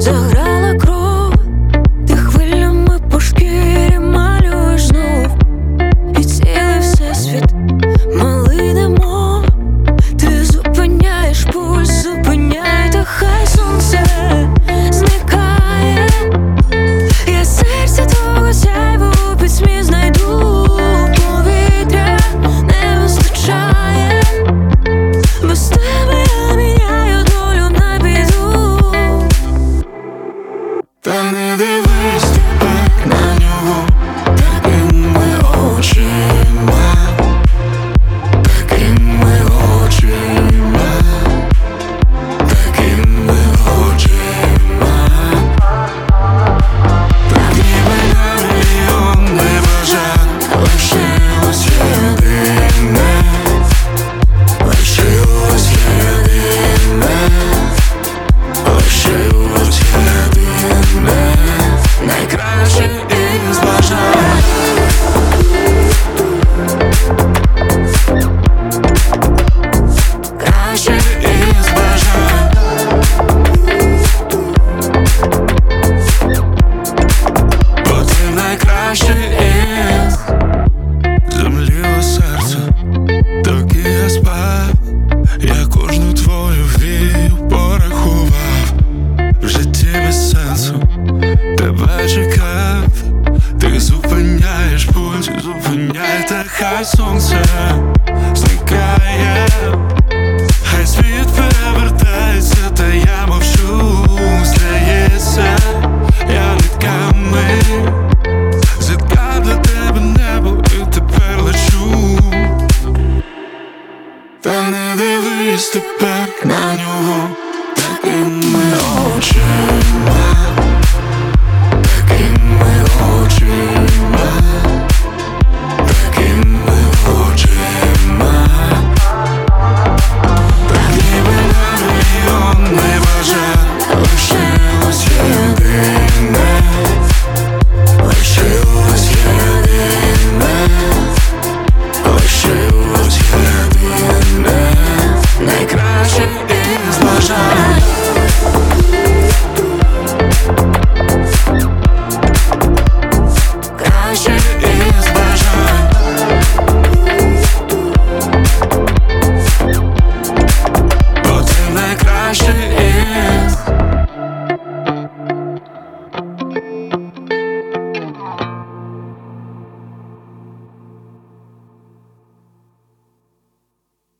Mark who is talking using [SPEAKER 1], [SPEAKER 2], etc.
[SPEAKER 1] заграла кров, ти хвилями по шкірі малюєш знов, і цілий всесвіт малий немов. Ти зупиняєш пульс, зупиняй, та хай сонце зникає. Я серця твого сяйво у пітьмі знайду, повітря не вистачає. Без тебе я міняю долю на біду.
[SPEAKER 2] Та не дивись тепер на нього такими очима, такими очима, такими очима. Так ніби на мільйон небажань лишилось єдине, лишилось єдине, лишилось єдине, найкраще із бажань. Краще із бажань. Бо ти найкраще із. Замліло серце, доки я спав. Я кожну твою вію порахував. В житті без сенсу тебе чекав. Ти зупиняєш пульс, зупиняй, та хай сонце зникає. Хай світ перевертається, та я мовчу. Здається, я нитками зіткав для тебе небо, і тепер лечу. Та не дивись тепер на нього такими очима.